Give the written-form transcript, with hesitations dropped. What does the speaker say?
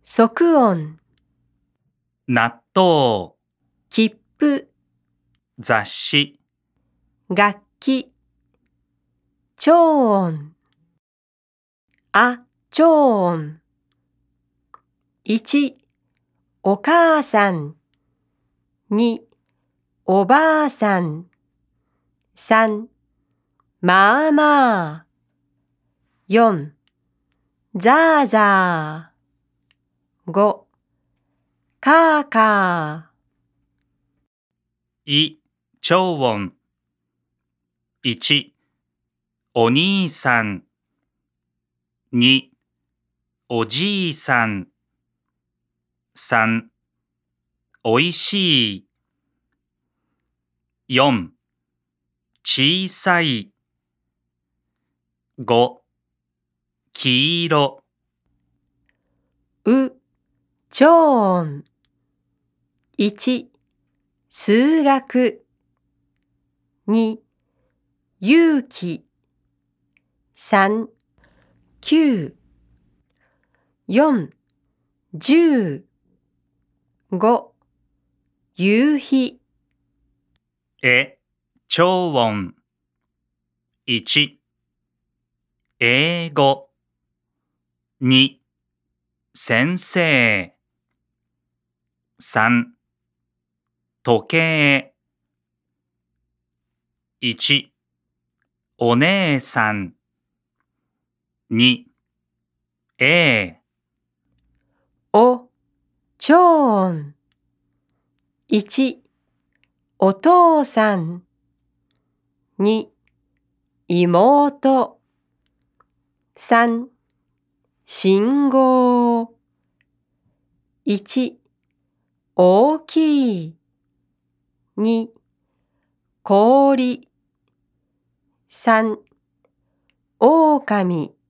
即音、 納豆、 切符、 雑誌、 楽器、超音、超音。1、お母さん。2、おばあさん。3、まあまあ。4、ザーザー。5、カーカい、超音。1、お兄さん。2、おじいさん。3、おいしい。4、小さい。5、黄色。 ー。超音。1、数学。2、勇気。3、9。4、10。5、夕日。 超音。1、英語。2、先生。3、時計。1、お姉さん。2、 お、超音。1、お父さん。2、妹。3、信号。1、大きい。2、氷。3、狼。